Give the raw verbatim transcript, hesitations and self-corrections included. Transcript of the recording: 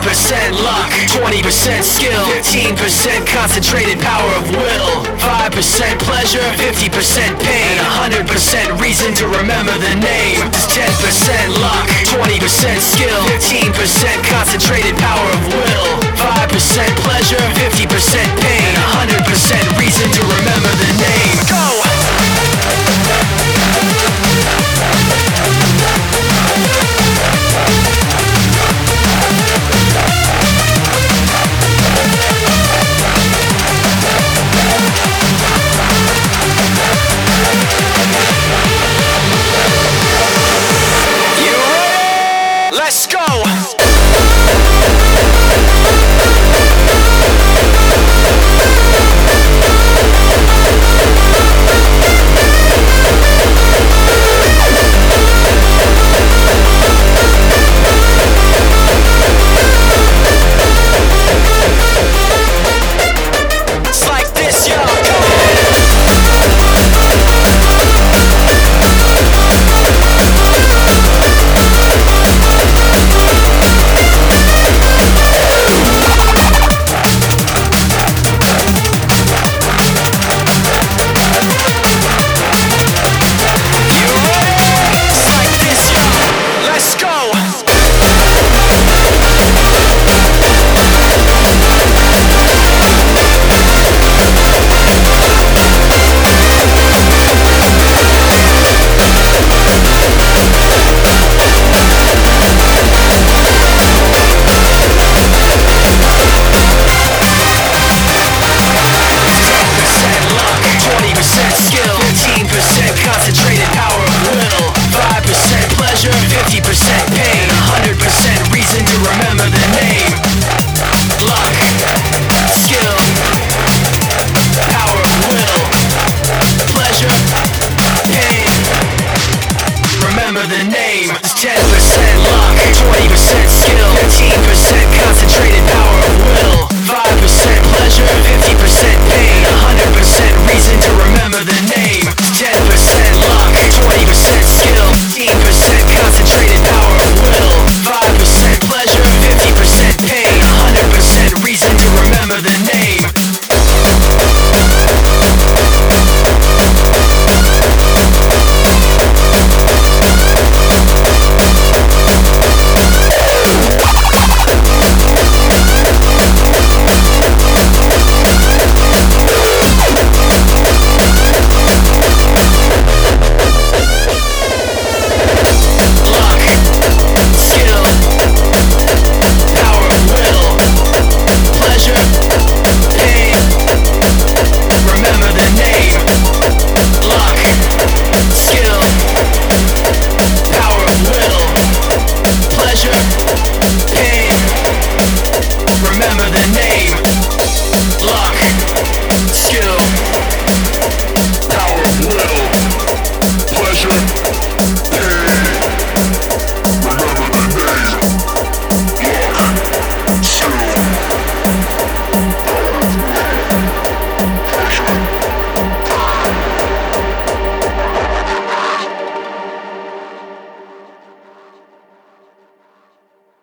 percent luck, twenty percent skill, fifteen percent concentrated power of will, five percent pleasure, fifty percent pain, and one hundred percent reason to remember the name. There's ten percent luck, twenty percent skill, fifteen percent concentrated power of will, five percent pleasure, fifty percent pain, and one hundred percent reason to remember the name. Go! Let's go! Concentrated power of will, five percent pleasure, fifty percent pain, one hundred percent reason to remember the name. Luck, skill, power of will, pleasure, pain, remember the name. There's ten percent luck, twenty percent skill, fifteen percent concentrated power of will, five percent pleasure, fifty percent pain, one hundred percent reason to remember the name.